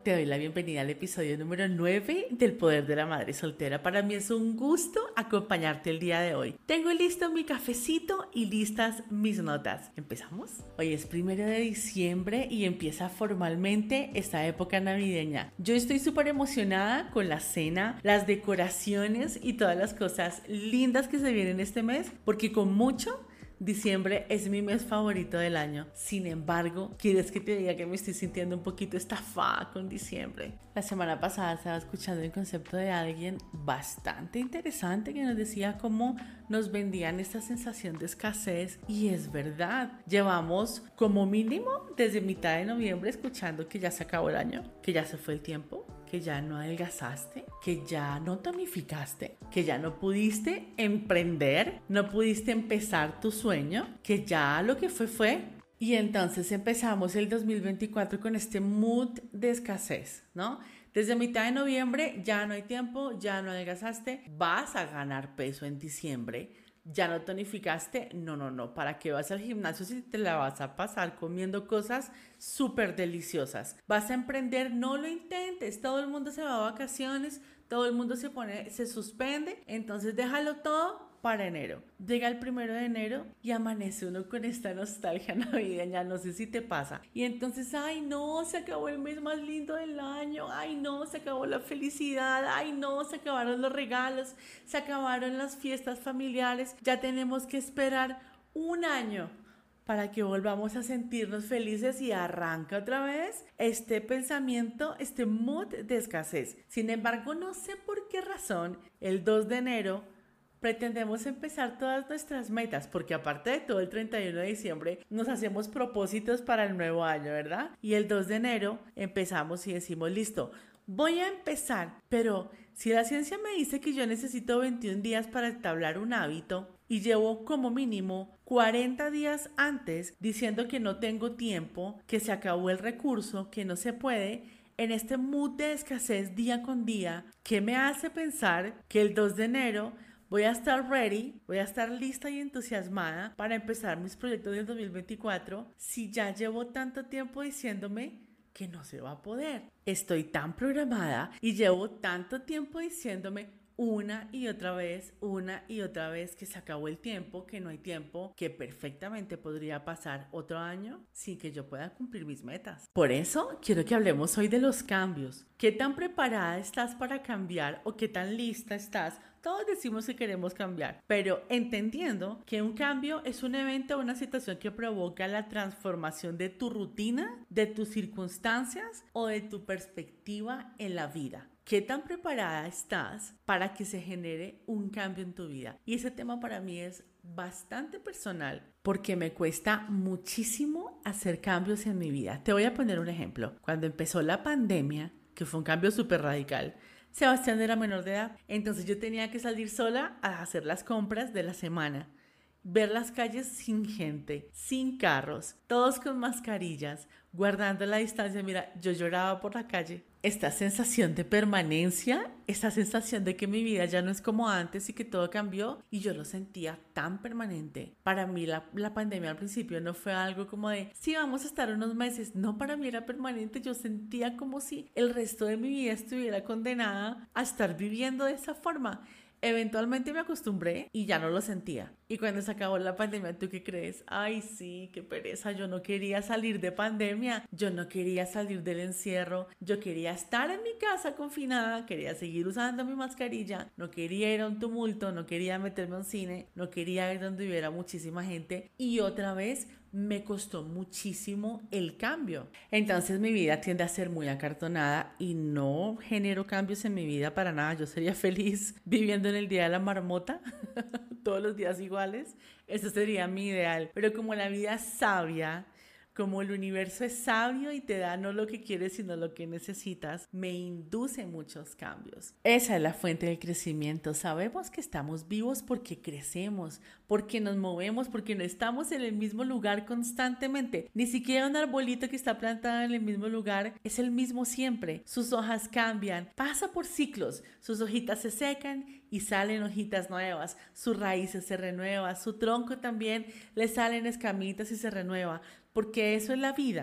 Te doy la bienvenida al episodio número 9 del Poder de la Madre Soltera. Para mí es un gusto acompañarte el día de hoy. Tengo listo mi cafecito y listas mis notas. ¿Empezamos? Hoy es 1 de diciembre y empieza formalmente esta época navideña. Yo estoy súper emocionada con la cena, las decoraciones y todas las cosas lindas que se vienen este mes, porque con mucho diciembre es mi mes favorito del año. Sin embargo, ¿quieres que te diga que me estoy sintiendo un poquito estafada con diciembre? La semana pasada estaba escuchando el concepto de alguien bastante interesante que nos decía cómo nos vendían esta sensación de escasez, y es verdad. Llevamos como mínimo desde mitad de noviembre escuchando que ya se acabó el año, que ya se fue el tiempo, que ya no adelgazaste, que ya no tonificaste, que ya no pudiste emprender, no pudiste empezar tu sueño, que ya lo que fue. Y entonces empezamos el 2024 con este mood de escasez, ¿no? Desde mitad de noviembre ya no hay tiempo, ya no adelgazaste, vas a ganar peso en diciembre. ¿Ya no tonificaste? No. ¿Para qué vas al gimnasio si te la vas a pasar comiendo cosas súper deliciosas? ¿Vas a emprender? No lo intentes. Todo el mundo se va a vacaciones, todo el mundo se suspende. Entonces déjalo todo para enero. Llega el 1 de enero y amanece uno con esta nostalgia navideña, no sé si te pasa. Y entonces, ay no, se acabó el mes más lindo del año, ay no, se acabó la felicidad, ay no, se acabaron los regalos, se acabaron las fiestas familiares, ya tenemos que esperar un año para que volvamos a sentirnos felices, y arranca otra vez este pensamiento, este mood de escasez. Sin embargo, no sé por qué razón, el 2 de enero pretendemos empezar todas nuestras metas, porque aparte de todo, el 31 de diciembre nos hacemos propósitos para el nuevo año, ¿verdad? Y el 2 de enero empezamos y decimos, listo, voy a empezar, pero si la ciencia me dice que yo necesito 21 días para entablar un hábito y llevo como mínimo 40 días antes diciendo que no tengo tiempo, que se acabó el recurso, que no se puede, en este mood de escasez día con día, ¿qué me hace pensar que el 2 de enero voy a estar ready, voy a estar lista y entusiasmada para empezar mis proyectos del 2024 si ya llevo tanto tiempo diciéndome que no se va a poder? Estoy tan programada y llevo tanto tiempo diciéndome una y otra vez que se acabó el tiempo, que no hay tiempo, que perfectamente podría pasar otro año sin que yo pueda cumplir mis metas. Por eso quiero que hablemos hoy de los cambios. ¿Qué tan preparada estás para cambiar o qué tan lista estás? Todos decimos que queremos cambiar, pero entendiendo que un cambio es un evento o una situación que provoca la transformación de tu rutina, de tus circunstancias o de tu perspectiva en la vida. ¿Qué tan preparada estás para que se genere un cambio en tu vida? Y ese tema para mí es bastante personal porque me cuesta muchísimo hacer cambios en mi vida. Te voy a poner un ejemplo. Cuando empezó la pandemia, que fue un cambio súper radical, Sebastián era menor de edad, entonces yo tenía que salir sola a hacer las compras de la semana. Ver las calles sin gente, sin carros, todos con mascarillas, guardando la distancia. Mira, yo lloraba por la calle. Esta sensación de permanencia, esta sensación de que mi vida ya no es como antes y que todo cambió, y yo lo sentía tan permanente. Para mí la pandemia al principio no fue algo como de, sí, vamos a estar unos meses. No, para mí era permanente. Yo sentía como si el resto de mi vida estuviera condenada a estar viviendo de esa forma. Eventualmente me acostumbré y ya no lo sentía. Y cuando se acabó la pandemia, ¿tú qué crees? Ay, sí, qué pereza. Yo no quería salir de pandemia. Yo no quería salir del encierro. Yo quería estar en mi casa confinada. Quería seguir usando mi mascarilla. No quería ir a un tumulto. No quería meterme a un cine. No quería ir donde hubiera muchísima gente. Y otra vez me costó muchísimo el cambio. Entonces mi vida tiende a ser muy acartonada y no genero cambios en mi vida para nada. Yo sería feliz viviendo en el día de la marmota, todos los días iguales. Eso sería mi ideal. Pero como la vida es sabia, como el universo es sabio y te da no lo que quieres sino lo que necesitas, me induce muchos cambios. Esa es la fuente del crecimiento. Sabemos que estamos vivos porque crecemos, porque nos movemos, porque no estamos en el mismo lugar constantemente. Ni siquiera un arbolito que está plantado en el mismo lugar es el mismo siempre. Sus hojas cambian, pasa por ciclos, sus hojitas se secan y salen hojitas nuevas, sus raíces se renuevan, su tronco también le salen escamitas y se renueva. Porque eso es la vida.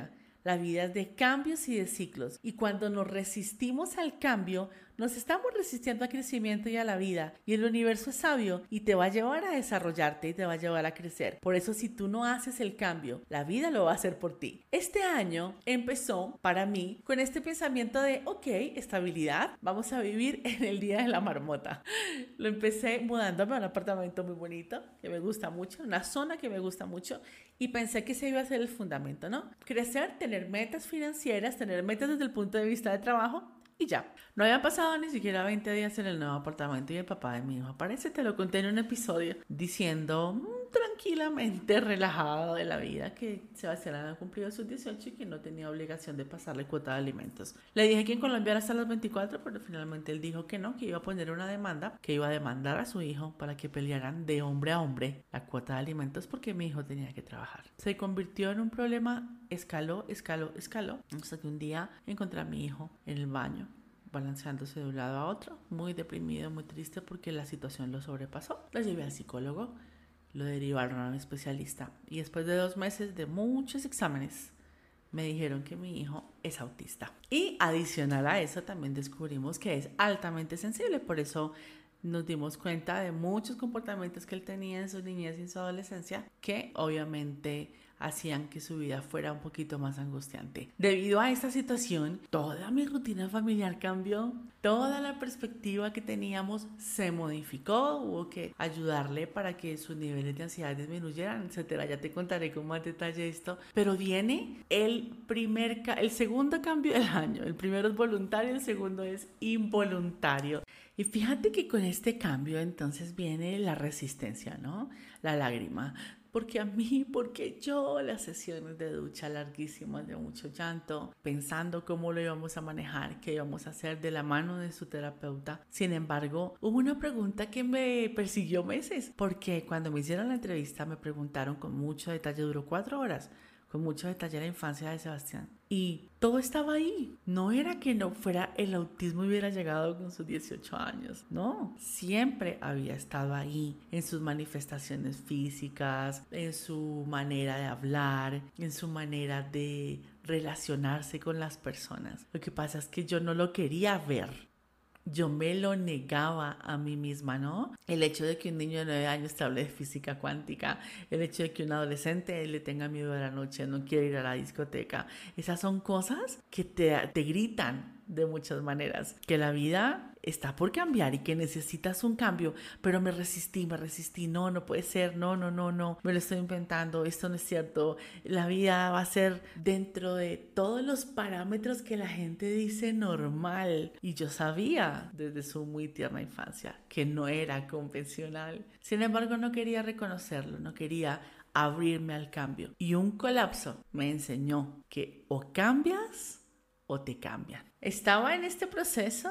La vida es de cambios y de ciclos. Y cuando nos resistimos al cambio, nos estamos resistiendo al crecimiento y a la vida. Y el universo es sabio y te va a llevar a desarrollarte y te va a llevar a crecer. Por eso si tú no haces el cambio, la vida lo va a hacer por ti. Este año empezó para mí con este pensamiento de, ok, estabilidad, vamos a vivir en el día de la marmota. Lo empecé mudándome a un apartamento muy bonito, que me gusta mucho, una zona que me gusta mucho, y pensé que ese iba a ser el fundamento, ¿no? Crecer, tener metas financieras, tener metas desde el punto de vista de trabajo, y ya. No habían pasado ni siquiera 20 días en el nuevo apartamento y el papá de mi hijo aparece, te lo conté en un episodio, diciendo tranquilamente, relajado de la vida, que Sebastián había cumplido sus 18 y que no tenía obligación de pasarle cuota de alimentos. Le dije que en Colombia era hasta los 24, pero finalmente él dijo que no, que iba a poner una demanda, que iba a demandar a su hijo para que pelearan de hombre a hombre la cuota de alimentos porque mi hijo tenía que trabajar. Se convirtió en un problema, escaló, hasta que un día encontré a mi hijo en el baño, balanceándose de un lado a otro, muy deprimido, muy triste porque la situación lo sobrepasó. Lo llevé al psicólogo, lo derivaron a un especialista y después de 2 meses de muchos exámenes me dijeron que mi hijo es autista. Y adicional a eso también descubrimos que es altamente sensible, por eso nos dimos cuenta de muchos comportamientos que él tenía en su niñez y en su adolescencia que obviamente hacían que su vida fuera un poquito más angustiante. Debido a esta situación, toda mi rutina familiar cambió, toda la perspectiva que teníamos se modificó, hubo que ayudarle para que sus niveles de ansiedad disminuyeran, etcétera. Ya te contaré con más detalle esto, pero viene el segundo cambio del año. El primero es voluntario, el segundo es involuntario. Y fíjate que con este cambio entonces viene la resistencia, ¿no? La lágrima. Porque yo, las sesiones de ducha larguísimas de mucho llanto, pensando cómo lo íbamos a manejar, qué íbamos a hacer de la mano de su terapeuta. Sin embargo, hubo una pregunta que me persiguió meses, porque cuando me hicieron la entrevista me preguntaron con mucho detalle, duró 4 horas, con mucho detalle la infancia de Sebastián. Y todo estaba ahí. No era que no fuera el autismo y hubiera llegado con sus 18 años. No, siempre había estado ahí en sus manifestaciones físicas, en su manera de hablar, en su manera de relacionarse con las personas. Lo que pasa es que yo no lo quería ver. Yo me lo negaba a mí misma, ¿no? El hecho de que un niño de 9 años te hable de física cuántica, el hecho de que un adolescente le tenga miedo a la noche, no quiere ir a la discoteca, esas son cosas que te gritan de muchas maneras, que la vida está por cambiar y que necesitas un cambio, pero me resistí, no puede ser, no, me lo estoy inventando, esto no es cierto, la vida va a ser dentro de todos los parámetros que la gente dice normal, y yo sabía desde su muy tierna infancia que no era convencional. Sin embargo, no quería reconocerlo, no quería abrirme al cambio, y un colapso me enseñó que o cambias o te cambian. Estaba en este proceso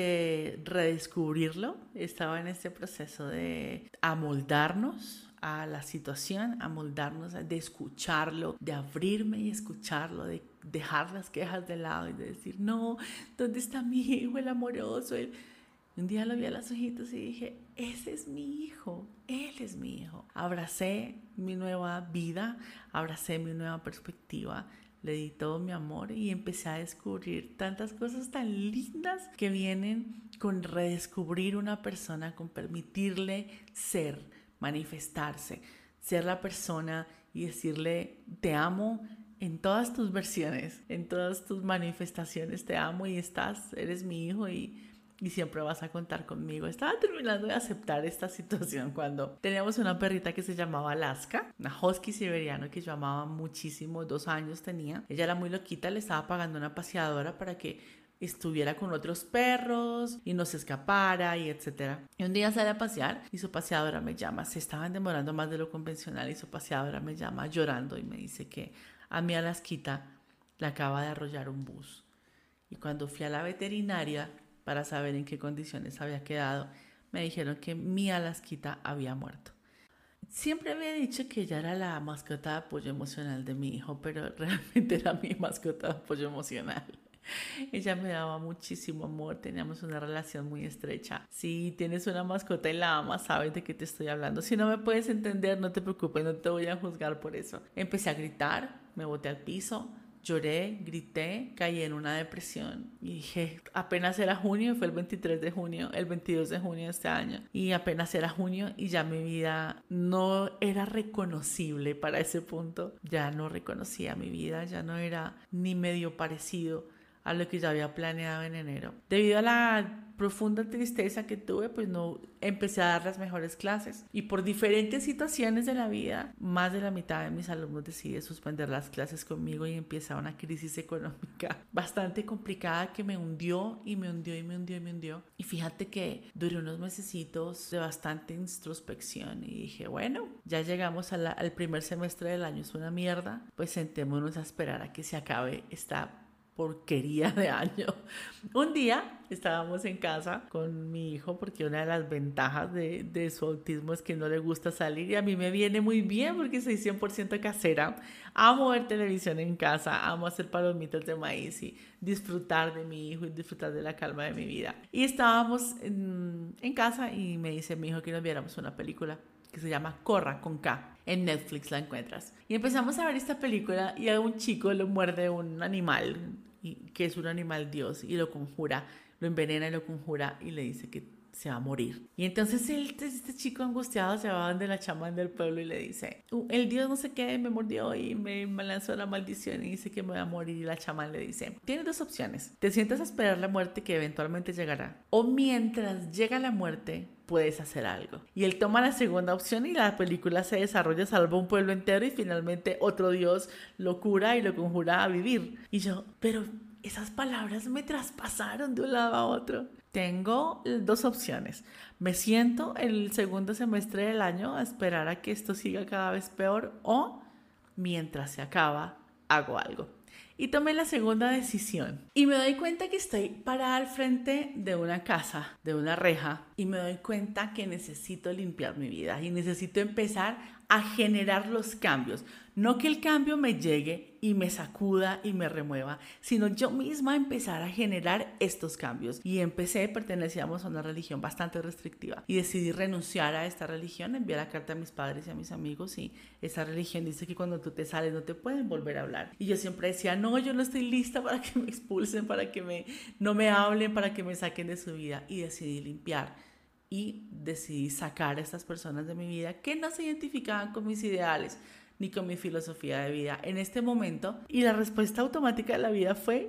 de redescubrirlo, estaba en este proceso de amoldarnos a la situación, amoldarnos, de escucharlo, de abrirme y escucharlo, de dejar las quejas de lado y de decir, no, ¿dónde está mi hijo, el amoroso? Un día lo vi a los ojitos y dije, ese es mi hijo, él es mi hijo. Abracé mi nueva vida, abracé mi nueva perspectiva, le di todo mi amor y empecé a descubrir tantas cosas tan lindas que vienen con redescubrir una persona, con permitirle ser, manifestarse, ser la persona y decirle te amo en todas tus versiones, en todas tus manifestaciones, te amo y eres mi hijo y siempre vas a contar conmigo. Estaba terminando de aceptar esta situación cuando teníamos una perrita que se llamaba Alaska, una husky siberiano que yo amaba muchísimo, 2 años tenía. Ella era muy loquita, le estaba pagando una paseadora para que estuviera con otros perros y no se escapara y etcétera. Y un día sale a pasear y su paseadora me llama. Se estaban demorando más de lo convencional y su paseadora me llama llorando y me dice que a mi Alasquita le acaba de arrollar un bus. Y cuando fui a la veterinaria para saber en qué condiciones había quedado, me dijeron que mi Alasquita había muerto. Siempre había dicho que ella era la mascota de apoyo emocional de mi hijo, pero realmente era mi mascota de apoyo emocional. Ella me daba muchísimo amor, teníamos una relación muy estrecha. Si tienes una mascota y la amas, sabes de qué te estoy hablando. Si no me puedes entender, no te preocupes, no te voy a juzgar por eso. Empecé a gritar, me boté al piso, lloré, grité, caí en una depresión y dije, apenas era junio, fue el 23 de junio, el 22 de junio de este año, y apenas era junio y ya mi vida no era reconocible para ese punto, ya no reconocía mi vida, ya no era ni medio parecido a lo que ya había planeado en enero. Debido a la profunda tristeza que tuve, pues no empecé a dar las mejores clases, y por diferentes situaciones de la vida, más de la mitad de mis alumnos decide suspender las clases conmigo y empieza una crisis económica bastante complicada que me hundió y me hundió y me hundió y me hundió. Y fíjate que duré unos mesecitos de bastante introspección y dije, bueno, ya llegamos al primer semestre del año, es una mierda, pues sentémonos a esperar a que se acabe esta porquería de año. Un día estábamos en casa con mi hijo, porque una de las ventajas de su autismo es que no le gusta salir, y a mí me viene muy bien porque soy 100% casera. Amo ver televisión en casa, amo hacer palomitas de maíz y disfrutar de mi hijo y disfrutar de la calma de mi vida. Y estábamos en casa y me dice mi hijo que nos viéramos una película que se llama Corra, con K. En Netflix la encuentras. Y empezamos a ver esta película y a un chico lo muerde un animal, que es un animal dios, y lo conjura, lo envenena y lo conjura y le dice que se va a morir. Y entonces este chico angustiado se va donde la chamán del pueblo y le dice, el dios no sé qué me mordió y me lanzó la maldición y dice que me voy a morir. Y la chamán le dice, tienes dos opciones: te sientas a esperar la muerte que eventualmente llegará, o mientras llega la muerte puedes hacer algo. Y él toma la segunda opción y la película se desarrolla, salva un pueblo entero y finalmente otro dios lo cura y lo conjura a vivir. Y yo, pero esas palabras me traspasaron de un lado a otro. Tengo dos opciones: me siento el segundo semestre del año a esperar a que esto siga cada vez peor, o mientras se acaba hago algo. Y tomé la segunda decisión. Y me doy cuenta que estoy parada al frente de una casa, de una reja, y me doy cuenta que necesito limpiar mi vida y necesito empezar a generar los cambios. No que el cambio me llegue y me sacuda y me remueva, sino yo misma empezar a generar estos cambios. Y pertenecíamos a una religión bastante restrictiva y decidí renunciar a esta religión, envié la carta a mis padres y a mis amigos, y esa religión dice que cuando tú te sales no te pueden volver a hablar. Y yo siempre decía, no, yo no estoy lista para que me expulsen, para que no me hablen, para que me saquen de su vida. Y decidí limpiar. Y decidí sacar a estas personas de mi vida que no se identificaban con mis ideales ni con mi filosofía de vida en este momento. Y la respuesta automática de la vida fue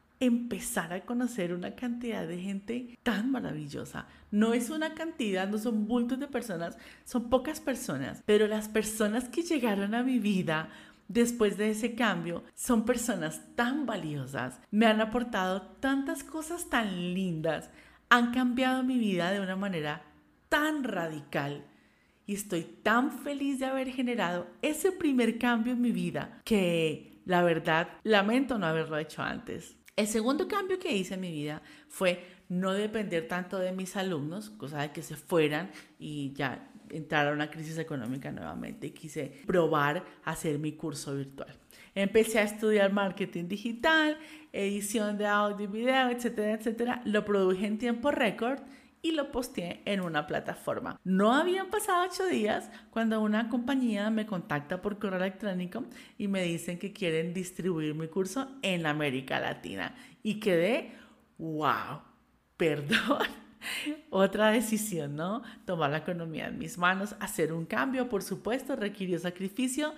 empezar a conocer una cantidad de gente tan maravillosa. No es una cantidad, no son bultos de personas, son pocas personas, pero las personas que llegaron a mi vida después de ese cambio son personas tan valiosas, me han aportado tantas cosas tan lindas, han cambiado mi vida de una manera tan radical, y estoy tan feliz de haber generado ese primer cambio en mi vida que, la verdad, lamento no haberlo hecho antes. El segundo cambio que hice en mi vida fue no depender tanto de mis alumnos, cosa de que se fueran y ya entrara una crisis económica nuevamente, y quise probar hacer mi curso virtual. Empecé a estudiar marketing digital, edición de audio y video, etcétera, etcétera. Lo produje en tiempo récord y lo posteé en una plataforma. No habían pasado 8 días cuando una compañía me contacta por correo electrónico y me dicen que quieren distribuir mi curso en América Latina. Y quedé, wow, perdón. Otra decisión, ¿no? Tomar la economía en mis manos, hacer un cambio, por supuesto, requirió sacrificio,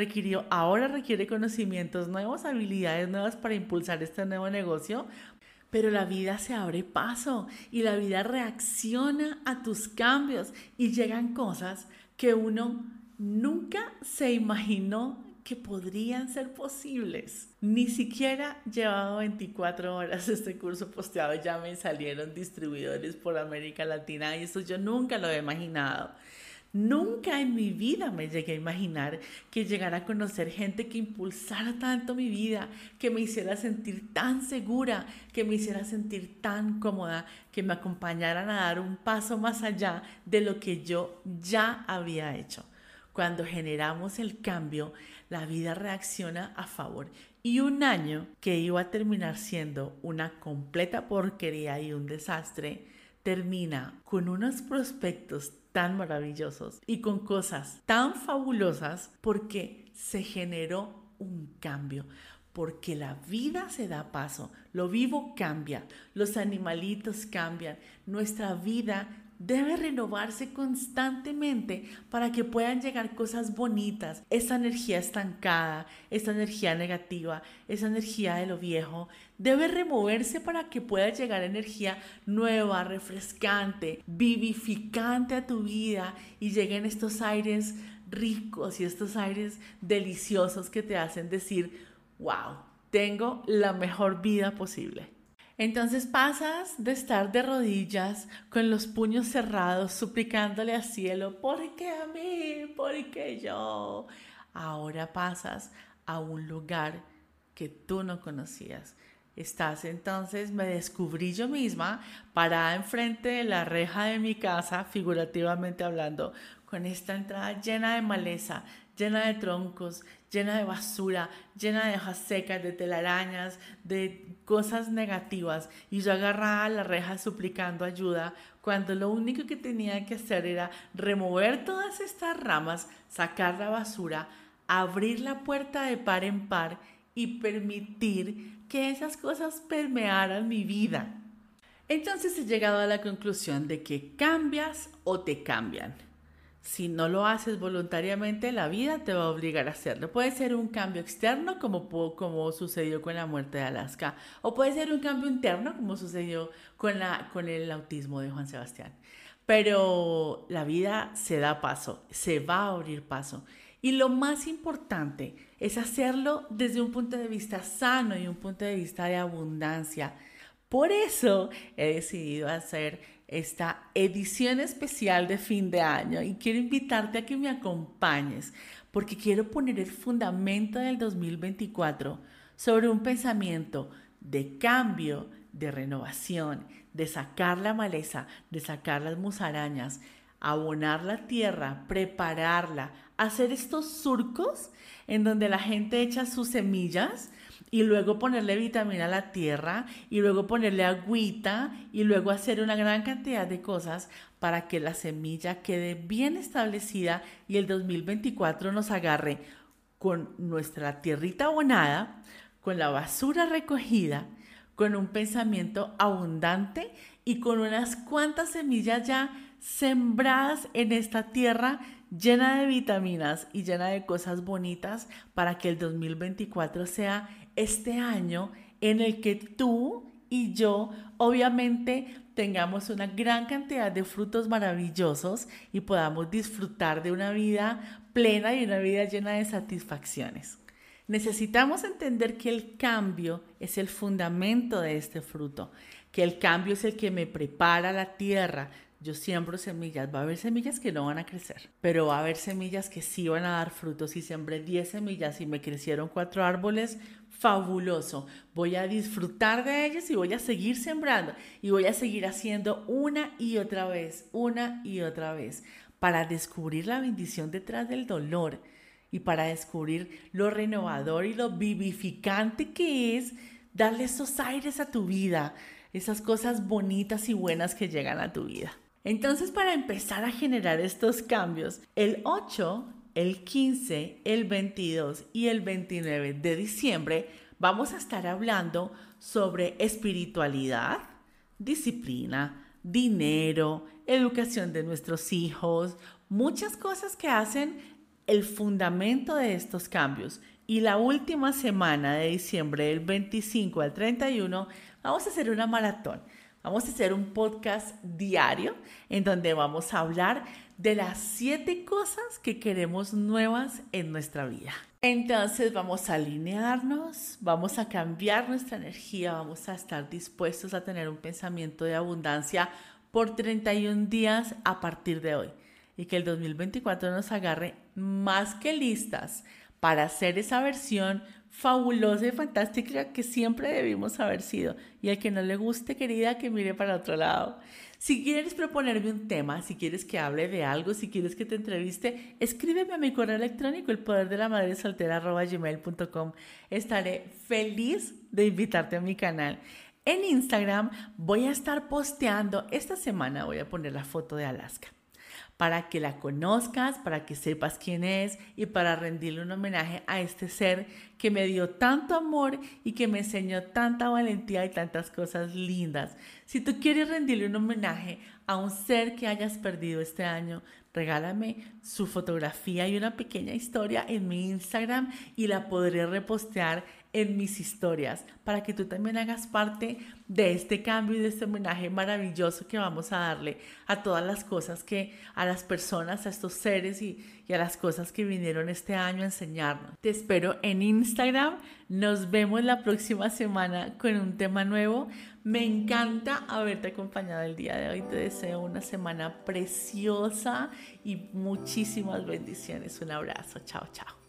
ahora requiere conocimientos nuevos, habilidades nuevas para impulsar este nuevo negocio. Pero la vida se abre paso y la vida reacciona a tus cambios y llegan cosas que uno nunca se imaginó que podrían ser posibles. Ni siquiera llevaba 24 horas este curso posteado, ya me salieron distribuidores por América Latina, y eso yo nunca lo había imaginado. Nunca en mi vida me llegué a imaginar que llegara a conocer gente que impulsara tanto mi vida, que me hiciera sentir tan segura, que me hiciera sentir tan cómoda, que me acompañaran a dar un paso más allá de lo que yo ya había hecho. Cuando generamos el cambio, la vida reacciona a favor. Y un año que iba a terminar siendo una completa porquería y un desastre, termina con unos prospectos tan maravillosos y con cosas tan fabulosas porque se generó un cambio, porque la vida se da paso, lo vivo cambia, los animalitos cambian, nuestra vida debe renovarse constantemente para que puedan llegar cosas bonitas. Esa energía estancada, esa energía negativa, esa energía de lo viejo, debe removerse para que pueda llegar energía nueva, refrescante, vivificante a tu vida y lleguen estos aires ricos y estos aires deliciosos que te hacen decir, wow, tengo la mejor vida posible. Entonces pasas de estar de rodillas con los puños cerrados suplicándole al cielo, ¿por qué a mí? ¿Por qué yo? Ahora pasas a un lugar que tú no conocías. Me descubrí yo misma parada enfrente de la reja de mi casa, figurativamente hablando, con esta entrada llena de maleza, llena de troncos, llena de basura, llena de hojas secas, de telarañas, de cosas negativas. Y yo agarraba la reja suplicando ayuda, cuando lo único que tenía que hacer era remover todas estas ramas, sacar la basura, abrir la puerta de par en par y permitir que esas cosas permearan mi vida. Entonces he llegado a la conclusión de que cambias o te cambian. Si no lo haces voluntariamente, la vida te va a obligar a hacerlo. Puede ser un cambio externo, como sucedió con la muerte de Alaska, o puede ser un cambio interno, como sucedió con el autismo de Juan Sebastián. Pero la vida se da paso, se va a abrir paso. Y lo más importante es hacerlo desde un punto de vista sano y un punto de vista de abundancia. Por eso he decidido hacer esta edición especial de fin de año y quiero invitarte a que me acompañes porque quiero poner el fundamento del 2024 sobre un pensamiento de cambio, de renovación, de sacar la maleza, de sacar las musarañas, abonar la tierra, prepararla, hacer estos surcos en donde la gente echa sus semillas y luego ponerle vitamina a la tierra y luego ponerle agüita y luego hacer una gran cantidad de cosas para que la semilla quede bien establecida y el 2024 nos agarre con nuestra tierrita abonada, con la basura recogida, con un pensamiento abundante y con unas cuantas semillas ya sembradas en esta tierra llena de vitaminas y llena de cosas bonitas para que el 2024 sea este año en el que tú y yo obviamente tengamos una gran cantidad de frutos maravillosos y podamos disfrutar de una vida plena y una vida llena de satisfacciones. Necesitamos entender que el cambio es el fundamento de este fruto, que el cambio es el que me prepara la tierra. Yo siembro semillas, va a haber semillas que no van a crecer, pero va a haber semillas que sí van a dar frutos. Si sembré 10 semillas y me crecieron 4 árboles, fabuloso. Voy a disfrutar de ellas y voy a seguir sembrando y voy a seguir haciendo una y otra vez, para descubrir la bendición detrás del dolor y para descubrir lo renovador y lo vivificante que es darle esos aires a tu vida, esas cosas bonitas y buenas que llegan a tu vida. Entonces, para empezar a generar estos cambios, el 8, el 15, el 22 y el 29 de diciembre vamos a estar hablando sobre espiritualidad, disciplina, dinero, educación de nuestros hijos, muchas cosas que hacen el fundamento de estos cambios. Y la última semana de diciembre, del 25 al 31, vamos a hacer una maratón. Vamos a hacer un podcast diario en donde vamos a hablar de las 7 cosas que queremos nuevas en nuestra vida. Entonces vamos a alinearnos, vamos a cambiar nuestra energía, vamos a estar dispuestos a tener un pensamiento de abundancia por 31 días a partir de hoy. Y que el 2024 nos agarre más que listas para hacer esa versión fabulosa y fantástica que siempre debimos haber sido. Y al que no le guste, querida, que mire para otro lado. Si quieres proponerme un tema, si quieres que hable de algo, si quieres que te entreviste, escríbeme a mi correo electrónico elpoderdeLaMadreSoltera@gmail.com. Estaré feliz de invitarte a mi canal. En Instagram voy a estar posteando, esta semana voy a poner la foto de Alaska, para que la conozcas, para que sepas quién es y para rendirle un homenaje a este ser que me dio tanto amor y que me enseñó tanta valentía y tantas cosas lindas. Si tú quieres rendirle un homenaje a un ser que hayas perdido este año, regálame su fotografía y una pequeña historia en mi Instagram y la podré repostear en mis historias para que tú también hagas parte de este cambio y de este homenaje maravilloso que vamos a darle a todas las cosas a las personas, a estos seres y a las cosas que vinieron este año a enseñarnos. Te espero en Instagram. Nos vemos la próxima semana con un tema nuevo. Me encanta haberte acompañado el día de hoy. Te deseo una semana preciosa y muchísimas bendiciones. Un abrazo. Chao, chao.